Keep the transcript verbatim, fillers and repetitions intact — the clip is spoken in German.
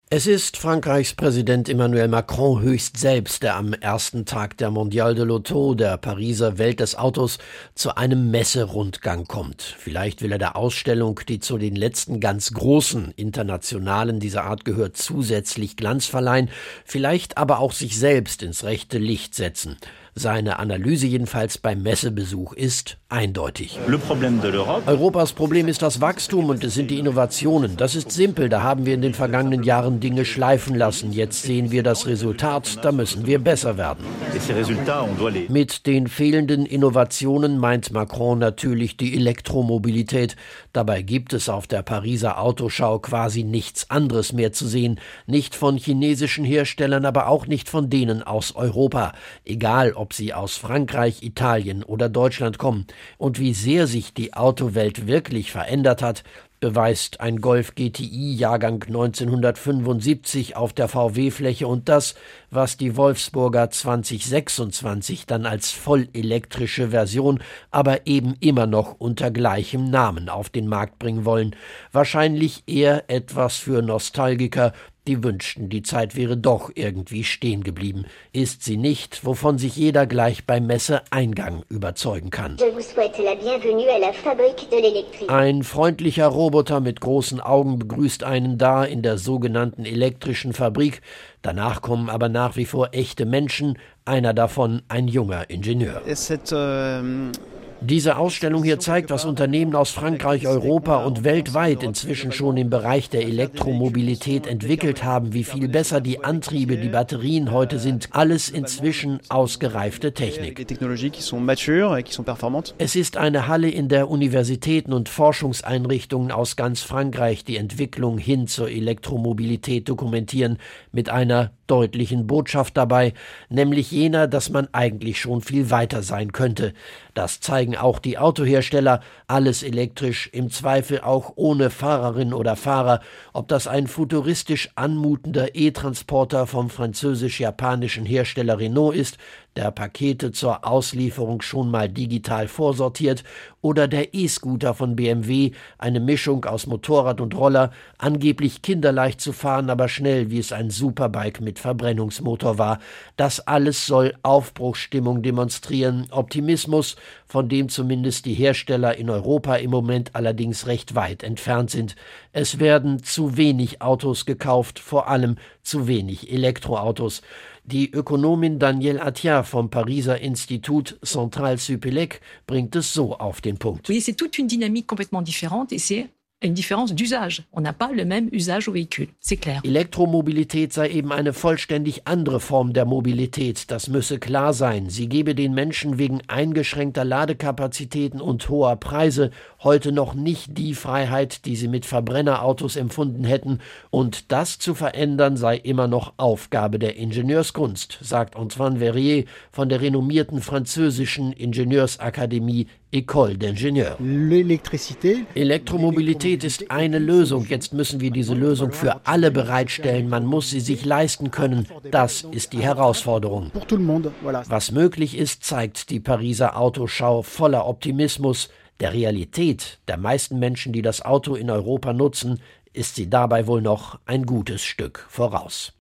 Es ist Frankreichs Präsident Emmanuel Macron höchst selbst, der am ersten Tag der Mondiale de l'Auto, der Pariser Welt des Autos, zu einem Messerundgang kommt. Vielleicht will er der Ausstellung, die zu den letzten ganz großen internationalen dieser Art gehört, zusätzlich Glanz verleihen, vielleicht aber auch sich selbst ins rechte Licht setzen. Seine Analyse jedenfalls beim Messebesuch ist eindeutig. Europas Problem ist das Wachstum und es sind die Innovationen. Das ist simpel, da haben wir in den vergangenen Jahren Dinge schleifen lassen. Jetzt sehen wir das Resultat, da müssen wir besser werden. Mit den fehlenden Innovationen meint Macron natürlich die Elektromobilität. Dabei gibt es auf der Pariser Autoschau quasi nichts anderes mehr zu sehen. Nicht von chinesischen Herstellern, aber auch nicht von denen aus Europa. Egal, ob sie aus Frankreich, Italien oder Deutschland kommen. Und wie sehr sich die Autowelt wirklich verändert hat, beweist ein Golf G T I Jahrgang neunzehnhundertfünfundsiebzig auf der V W-Fläche und das, was die Wolfsburger zwanzig sechsundzwanzig dann als vollelektrische Version, aber eben immer noch unter gleichem Namen auf den Markt bringen wollen. Wahrscheinlich eher etwas für Nostalgiker, die wünschten, die Zeit wäre doch irgendwie stehen geblieben. Ist sie nicht, wovon sich jeder gleich beim Messeeingang überzeugen kann. Ein freundlicher Roboter mit großen Augen begrüßt einen da in der sogenannten elektrischen Fabrik. Danach kommen aber nach wie vor echte Menschen, einer davon ein junger Ingenieur. Diese Ausstellung hier zeigt, was Unternehmen aus Frankreich, Europa und weltweit inzwischen schon im Bereich der Elektromobilität entwickelt haben, wie viel besser die Antriebe, die Batterien heute sind. Alles inzwischen ausgereifte Technik. Es ist eine Halle, in der Universitäten und Forschungseinrichtungen aus ganz Frankreich die Entwicklung hin zur Elektromobilität dokumentieren, mit einer deutlichen Botschaft dabei, nämlich jener, dass man eigentlich schon viel weiter sein könnte. Das zeigen auch die Autohersteller, alles elektrisch, im Zweifel auch ohne Fahrerin oder Fahrer, ob das ein futuristisch anmutender E-Transporter vom französisch-japanischen Hersteller Renault ist, der Pakete zur Auslieferung schon mal digital vorsortiert, oder der E-Scooter von B M W, eine Mischung aus Motorrad und Roller, angeblich kinderleicht zu fahren, aber schnell, wie es ein Superbike mit Verbrennungsmotor war. Das alles soll Aufbruchsstimmung demonstrieren, Optimismus, von dem zumindest die Hersteller in Europa im Moment allerdings recht weit entfernt sind. Es werden zu wenig Autos gekauft, vor allem zu wenig Elektroautos. Die Ökonomin Danielle Attia vom Pariser Institut Centrale Supélec bringt es so auf den Punkt. Oui, c'est toute une dynamique complètement différente et c'est une différence d'usage. On n'a pas le même usage au véhicule, c'est clair. Elektromobilität sei eben eine vollständig andere Form der Mobilität. Das müsse klar sein. Sie gebe den Menschen wegen eingeschränkter Ladekapazitäten und hoher Preise heute noch nicht die Freiheit, die sie mit Verbrennerautos empfunden hätten. Und das zu verändern sei immer noch Aufgabe der Ingenieurskunst, sagt Antoine Verrier von der renommierten französischen Ingenieursakademie École d'Ingénieurs. Elektromobilität ist eine Lösung. Jetzt müssen wir diese Lösung für alle bereitstellen. Man muss sie sich leisten können. Das ist die Herausforderung. Was möglich ist, zeigt die Pariser Autoschau voller Optimismus. Der Realität der meisten Menschen, die das Auto in Europa nutzen, ist sie dabei wohl noch ein gutes Stück voraus.